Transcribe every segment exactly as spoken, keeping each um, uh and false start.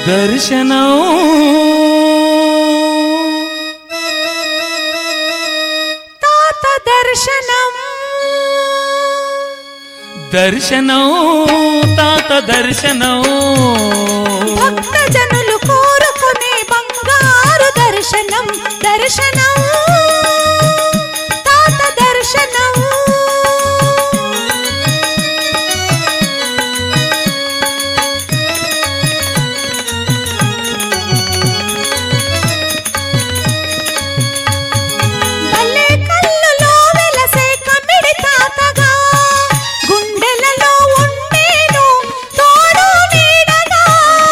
దర్శనం తాత దర్శనం దర్శనం తాత దర్శనం భక్త జనులు కోరుకునే బంగారు దర్శనం దర్శనం తాత దర్శనం భలే కళ్ళులో వెలసే కమిడి తాతగా గుండెలలో ఉండేను తోడు నీడగా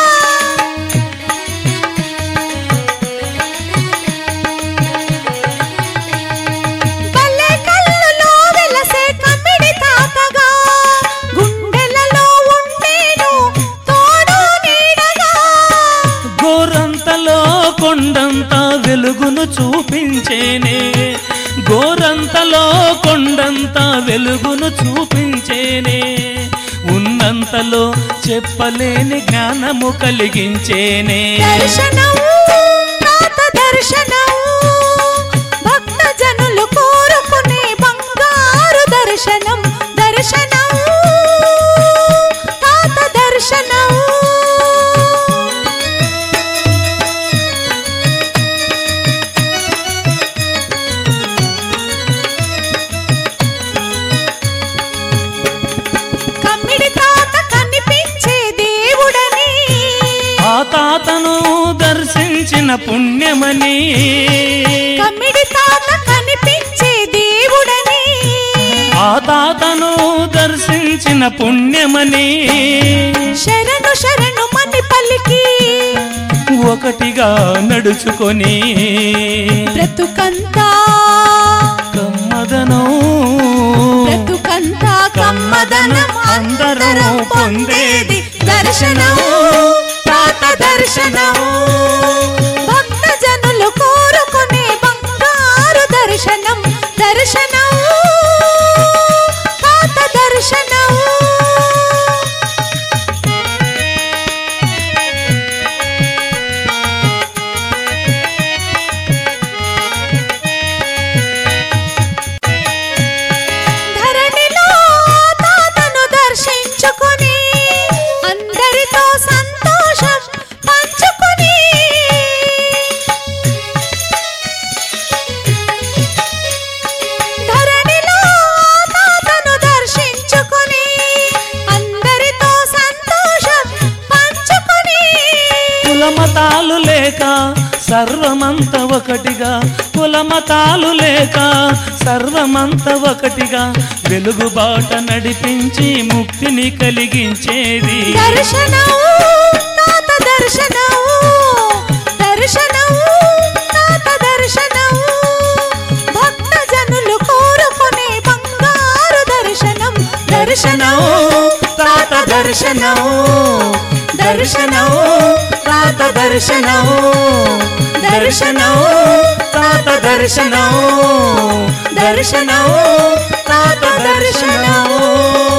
భలే కళ్ళులో వెలసే కమిడి తాతగా గుండెలలో ఉండేను తోడు నీడగా గోరంతలో కొండంత వెలుగును చూపించేనే గోరంతలో కొండంత వెలుగును చూపించేనే ఉన్నంతలో చెప్పలేని జ్ఞానము కలిగించేనే దర్శనం తాత దర్శనం భక్త జనులు కోరుకునే బంగారు దర్శనం దర్శనం తాత దర్శనం కమ్మిడి తాత కనిపించే దేవుడని ఆ తాతను దర్శించిన పుణ్యమని కమ్మిడి తాత కనిపించే దేవుడని ఆ తాతను దర్శించిన పుణ్యమని శరణు శరణు మని పలికి ఒకటిగా నడుచుకొని బ్రతుకంతా కమ్మదనం బ్రతుకంతా కమ్మదనం అందరం పొందేది దర్శనం తాత దర్శనం భక్త జనులు కోరుకునే బంగారు దర్శనం దర్శనం తాత దర్శనం ధరణిలో తాతను దర్శించుకొని అందరితో సంతోషం పంచుకొని ధరణిలో తాతను దర్శించుకొని అందరితో సంతోషం పంచుకొని కులమతాలు లేక సర్వమంత ఒకటిగా కులమతాలు లేక సర్వమంత ఒకటిగా వెలుగుబాట నడిపించి ముక్తిని కలిగించేది దర్శనం తాత దర్శనం దర్శనం తాత దర్శనం భక్త జనులు కోరుకునే బంగారు దర్శనం దర్శనం తాత దర్శనం దర్శనం తాత దర్శనం దర్శనం తాత దర్శనం దర్శనం తాత దర్శనం